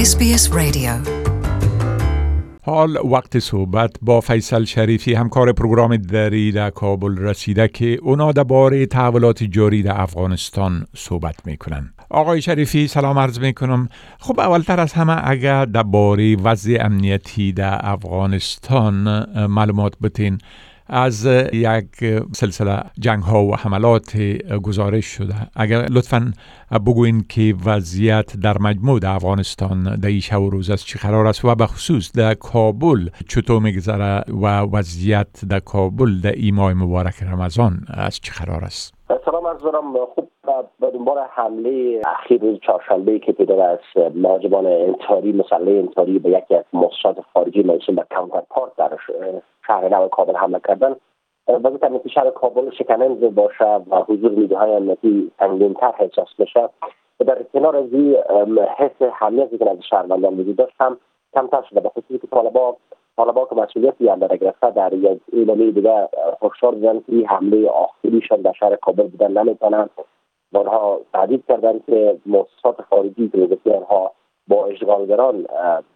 SBS Radio. حال وقت صحبت با فیصل شریفی همکار پروگرام دری در کابل رسیده که اونا درباره تحولات جاری در افغانستان صحبت میکنن. آقای شریفی سلام عرض میکنم. خب اولتر از همه اگر درباره وضع امنیتی در افغانستان معلومات بتین. از یک سلسله جنگ ها و حملات گزارش شده. اگر لطفاً بگوین که وضعیت در مجموع در افغانستان در این شب و روز از چی قرار است و به خصوص در کابل چطور میگذره و وضعیت در کابل در این ماه مبارک رمضان از چی قرار است؟ سلام عرض دارم. خوب به دنبال حمله اخیر روز چهارشنبه که پیدا از مهاجمان انتحاری مسلح انتحاری به یکی از مؤسسات خارجی موسوم به کانترپارت در شهر نو کابل حمله کردن، وضعیت امنیتی شهر کابل شکننده باشه و حضور نیروهای امنیتی سنگین‌تر احساس میشه. در کنار از این حس امنیتی که از شهروندان وجود داشت هم کمتر شده، به خصوص که طالبان که مسئولیتی هم در گرفته در یک اعلامیه دیگه هشدار دادن که این حمله آخریشان در شهر کابل بودن نمیتونن. آنها تهدید کردند که مؤسسات خارجی که آنها با اشغالگران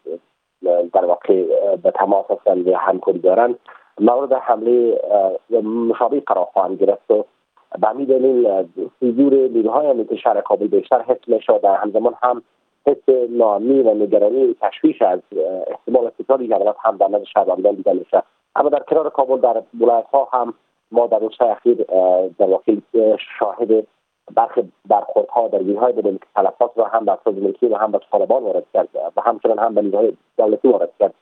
در واقع به تماس هستند و همکاری دارند مورد حمله مشابه قرار خواهند گرفت و به همین دلیل حضور نیروهای امنیتی شهر کابل بیشتر حس میشه. در همزمان هم حس ناامنی و نگرانی تشویش از احتمال استقرار جنگات هم در نزد شهروندان دیده میشه. اما در کنار کابل در ولایت‌ها هم ما در روزهای اخیر در واقع شاهد برخی برخوردها در گیرهای بدون تلفات را هم به افراد ملکی و هم به طالبان وارد کرد و همچنان هم به نیروهای دولتی وارد کرد.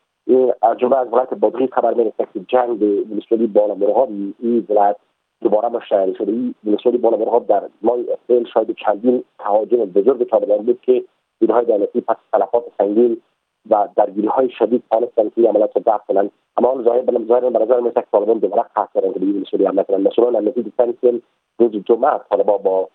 از جمله از ولایت بادغیس خبر می‌رسد که جنگ ولسوالی بالامرغاب این ولایت دوباره مشتعل شده. این ولسوالی بالامرغاب در ماه اپریل شاهد چندین تهاجم بزرگ طالبان بود که نیروهای دولتی پس تلفات سنگین و درگیری‌های شدید توانستند که عملیات را دفع کنند. اما آن ظاهر به نظر می‌رسد که طالبان دوباره قصد دارند که این ولسوالی حمله کنند. مسئولان امنیتی گفتند که روز جمعه طالبان با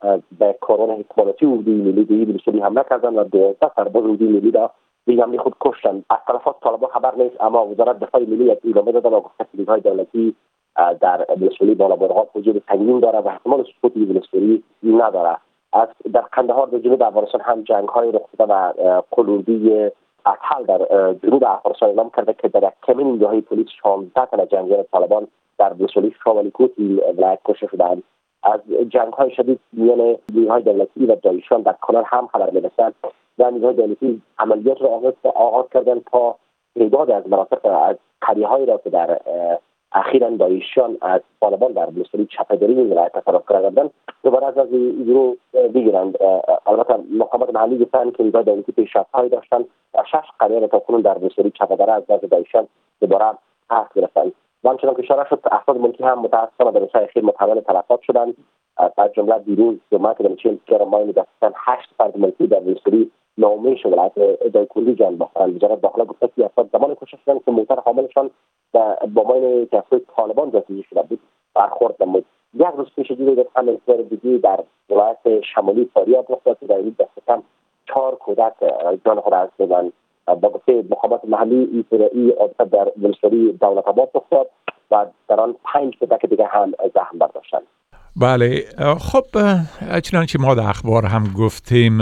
به کاران اکتمالاتی اردوی ملی به ولسوالی حمله کردند و 12 سرباز اردوی ملی را به حمله خود کشتند. از تلفات طالبان خبر نیست، اما وزارت دفاع ملی یک اعلامیه داده و گفته که نیروهای دولتی در ولسوالی بالامرغاب حضور سنگین داره و احتمال سقوط ولسوالی نداره. از در قندهار در جنوب افغانستان هم جنگ‌های رخ داده و قلوردی اطحل در جنوب افغانستان اعلام کرده که در کمین نیروهای پلیس 16 تن جنگجوی طالبان در ولسوالی شاولیکوت ولایت کشته شدند. از جنگ‌های شدید میان نیروهای دولتی و داعشیان در کانال هم خبر می‌رسد و نیروهای دولتی عملیات را آغاز کردند تا تعداد از مناطق از قریه‌هایی را که در اخیراً داعشیان از طالبان در ولسوالی چپه‌دری ولایت تصرف کردند دوباره از این رو بگیرند. البته مقامات محلی گفتند که نیروهای دولتی پیشرفت‌هایی داشتند و 6 قریه را تاکنون در ولسوالی چپه‌دری از دست داعشیان دوباره پس گرفتند. و همچنان که اشاره شد افراد ملکی هم متأسفانه در روزهای اخیر متحول تلفات شدند. از جمله دیروز جمعه که در 40 ماه می‌دستن 8 فرد ملکی در ولسوالی ناامید شد ولایت دایکندی جان باختند. وزارت داخله گفته که افراد زمان کشته شدند که موتر حاملشان با ماین کسب طالبان جاسوسی شده بود برخورد نمود. یک روز پیش دیگه هم انتظار دیگه در ولایت شمالی فاریاب رخ داد که در این دست کم 4 کودک جان خود از دادند. با گفته مقامات محلی این حادثه در ولسوالی دولت آباد رخ داد و در آن 5 کودک دیگه هم زخم برداشتند. بله، خب چنانچه ما در اخبار هم گفتیم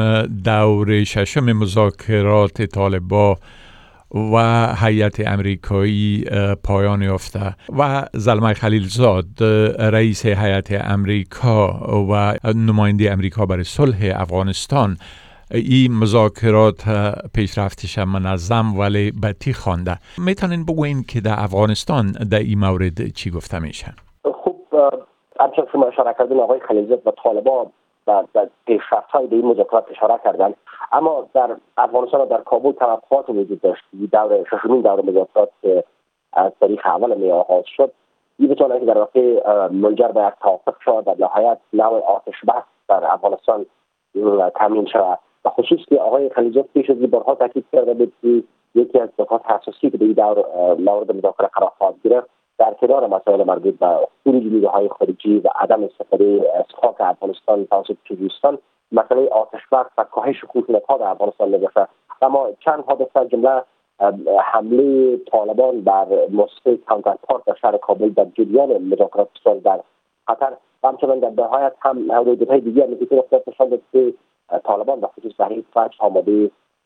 دور ششم مذاکرات طالبان و هیئت امریکایی پایان یافته و زلمه خلیلزاد رئیس هیئت امریکا و نماینده امریکا برای صلح افغانستان این مذاکرات پیشرفتش منظم ولی بطی خوانده. میتونین بگوین که در افغانستان در این مورد چی گفته میشه؟ خوب همچنان که اشاره کردن آقای خلیلزاد و طالبان و پیشرفت‌های به این مذاکرات اشاره کردند، اما در افغانستان و در کابل توقعات وجود داشت. ششمین دور مذاکرات که از تاریخ اول می آغاز شد این بتونه که در واقع منجر به یک توافق شد در نهایت نوع آتش بس در افغانستان تامین شود. و خصوص که آقای خلیلزاد پیش از این بارها تاکید کرده بود که یکی از نکات حساسی که به این دور مورد مذاکره قرار خواهد گرفت در کنار مسائل مربوط به خروج نیروهای خارجی و عدم استفاده از خاک افغانستان توسط تروریستان مسئله آتش بس و کاهش خشونت‌ها در افغانستان نگفته. اما چند حادثه جمله حمله طالبان بر مؤسسه کانترپارت در شهر کابل در جریان مذاکرات در قطر و همچنان در نهایت هم موردهای دیگر مثل اختلاف نشان داد که طالبان به خصوص صحیح فجر آماده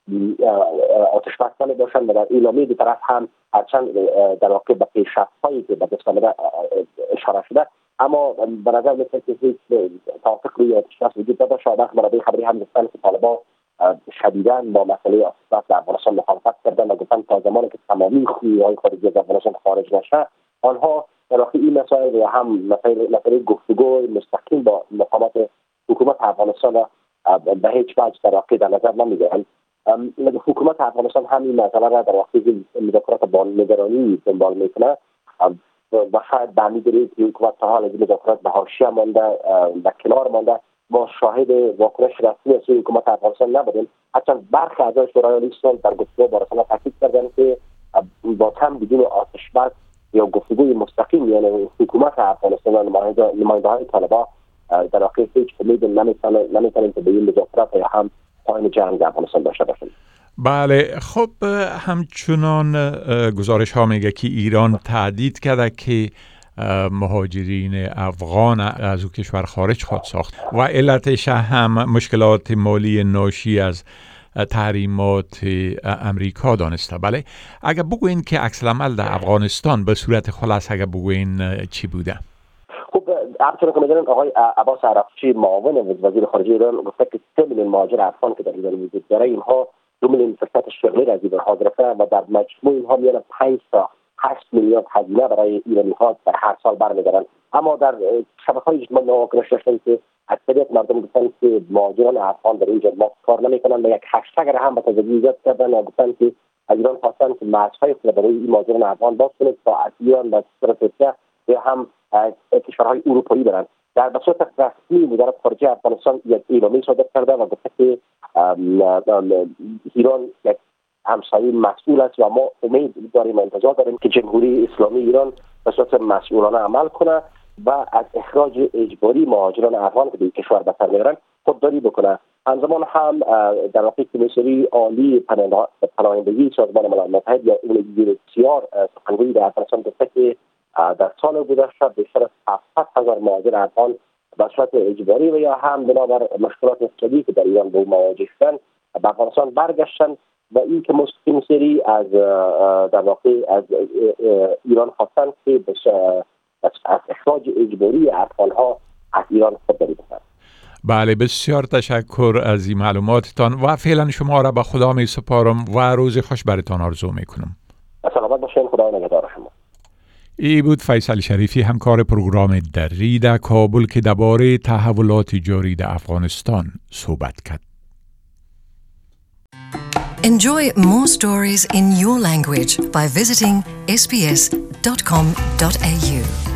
آتش بس کننده باشند و در اعلامیه دو طرف هم هرچند در واقع به پیشرفت‌هایی که به دست آمده اشاره شده، اما به نظر میاد که هیچ توافق روی آتش بس وجود نداشت. شاید منابع خبری هم گفتن که طالبان شدیداً با مسئله آتش بس در افغانستان مخالفت کردن و گفتن تا زمانی که تمامی خویهای خارجی از افغانستان خارج نشه، آنها در واقع این مسائل یا هم مسئله گفتگو مستقیم با مقامات حکومت افغانستان به هیچ وجه در واقع در نظر نمیگیرند. حکومت افغانستان همین مسئله را در واقع مذاکرات با نگرانی دنبال میکنه و شاید به همین دلیل که حکومت تا حال از مذاکرات به حاشیه مانده و کنار مانده. ما شاهد واکنش رسمی از حکومت افغانستان نبودیم. حتی برخی اعضای شورای عالی صلح در گفتگو با رسانه تاکید کردند که با کم بدون آتش بس یا گفتگوی مستقیم یعنی حکومت افغانستان و نماینده‌های طالبان در واقع هیچ امید نمی‌کنیم که به این مذاکرات یا هم پایان جنگ افغانستان داشته باشیم. بله، خب همچنان گزارش ها میگه که ایران تهدید کرده که مهاجرین افغان از او کشور خارج خواهد ساخت و علتش هم مشکلات مالی ناشی از تحریمات امریکا دانسته. بله، اگر بگوین که عکس العمل در افغانستان به صورت خلاص اگر بگوین چی بوده؟ خب همچنان که می‌دونید آقای عباس عرفچی معاون وزیر خارجه ایران گفته که 3 میلیون مهاجر افغان که در ایران وجود داره، اینها 2 میلیون فرصت شغلی از ایران گرفته و در مجموع اینها میان 5 تا 8 میلیارد هزینه برای ایرانی‌ها در هر سال برمی‌دارند. اما در شبکه‌های اجتماعی واکنش داشتیم که اکثریت مردم گفتن که مهاجران افغان در اینجا ما کار نمی‌کنند و یک هشتگ را هم به تازگی ایجاد کردن و گفتن که از ایران خواستن که مرزهای خود برای این مهاجران افغان باز کنند تا از ایران به ترکیه یا هم کشورهای اروپایی برند. در صورت رسمی وزارت خارجه افغانستان یک اعلامیه صادر کرده و گفته که ایران یک همسایه مسئول است و ما امید داریم و انتظار داریم که جمهوری اسلامی ایران به صورت مسئولانه عمل کنه و از اخراج اجباری مهاجران افغان که به کشور به سر میبرند خودداری بکنه. همزمان هم در واقع کمیسری عالی پناهندگی سازمان ملل متحد یا UNHCR سخنگوی در افغانستان گفته که در سال گذشته بیشتر از 700,000 مهاجر افغان به صورت اجباری و یا هم بنابر مشکلات اقتصادی که در ایران به مواجه شدند به افغانستان برگشتند و این که کمیسری از در واقع از ایران خواستند که از اخراج اجباری افغان‌ها از ایران خودداری بکنند. بله، بسیار تشکر از این معلوماتتان و فعلا شما را به خدا می سپارم و روز خوش براتان آرزو میکنم. سلامت باشین، خدا نگهدار شما. ای بود فیصل شریفی، همکار پروگرام دری در کابل که درباره تحولات جاری در افغانستان صحبت کرد. Enjoy more stories in your language by visiting sbs.com.au.